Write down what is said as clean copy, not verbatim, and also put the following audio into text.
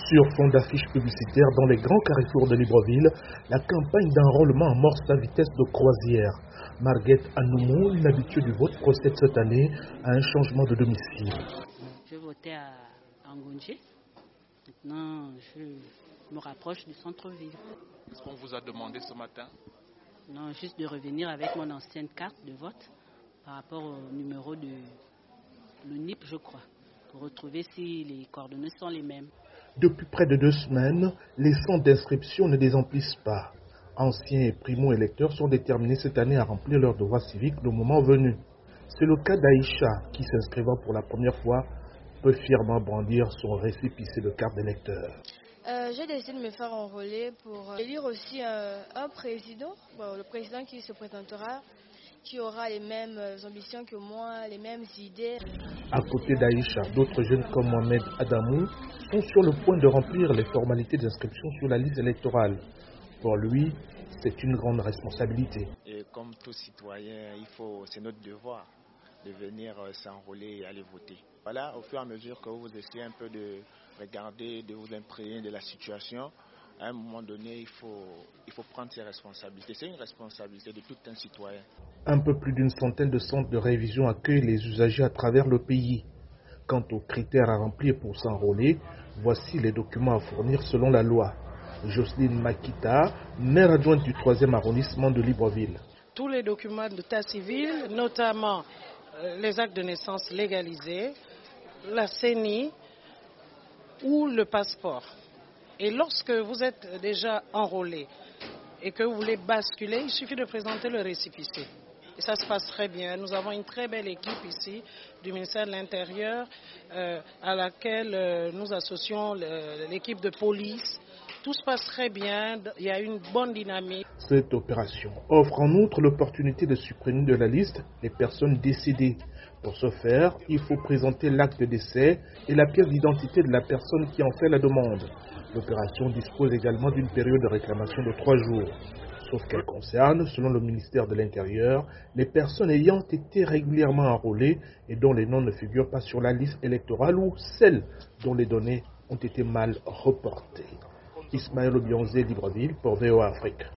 Sur fond d'affiches publicitaires dans les grands carrefours de Libreville, la campagne d'enrôlement amorce à vitesse de croisière. Marguerite Anoumou, une habituée du vote, procède cette année à un changement de domicile. Je votais à Angoundji. Maintenant, je me rapproche du centre-ville. Qu'est-ce qu'on vous a demandé ce matin? Non, juste de revenir avec mon ancienne carte de vote par rapport au numéro de l'UNIP, je crois, pour retrouver si les coordonnées sont les mêmes. Depuis près de 2 semaines, les centres d'inscription ne désemplissent pas. Anciens et primo-électeurs sont déterminés cette année à remplir leurs devoirs civiques le moment venu. C'est le cas d'Aïcha, qui s'inscrivant pour la première fois peut fièrement brandir son récépissé de carte d'électeur. J'ai décidé de me faire enrôler pour élire aussi un président, le président qui se présentera, qui aura les mêmes ambitions que moi, les mêmes idées. À côté d'Aïcha, d'autres jeunes comme Mohamed Adamou sont sur le point de remplir les formalités d'inscription sur la liste électorale. Pour lui, c'est une grande responsabilité. Et comme tout citoyen, c'est notre devoir de venir s'enrôler et aller voter. Voilà, au fur et à mesure que vous essayez un peu de regarder, de vous imprégner de la situation, à un moment donné, il faut prendre ses responsabilités. C'est une responsabilité de tout un citoyen. Un peu plus d'une centaine de centres de révision accueillent les usagers à travers le pays. Quant aux critères à remplir pour s'enrôler, voici les documents à fournir selon la loi. Jocelyne Makita, maire adjointe du 3e arrondissement de Libreville. Tous les documents d'état civil, notamment les actes de naissance légalisés, la CENI ou le passeport. Et lorsque vous êtes déjà enrôlé et que vous voulez basculer, il suffit de présenter le récépissé. Et ça se passe très bien. Nous avons une très belle équipe ici du ministère de l'Intérieur à laquelle nous associons l'équipe de police. Tout se passe très bien, il y a une bonne dynamique. Cette opération offre en outre l'opportunité de supprimer de la liste les personnes décédées. Pour ce faire, il faut présenter l'acte de décès et la pièce d'identité de la personne qui en fait la demande. L'opération dispose également d'une période de réclamation de 3 jours. Sauf qu'elle concerne, selon le ministère de l'Intérieur, les personnes ayant été régulièrement enrôlées et dont les noms ne figurent pas sur la liste électorale ou celles dont les données ont été mal reportées. Ismaël Obionzé, Libreville, pour VOA Afrique.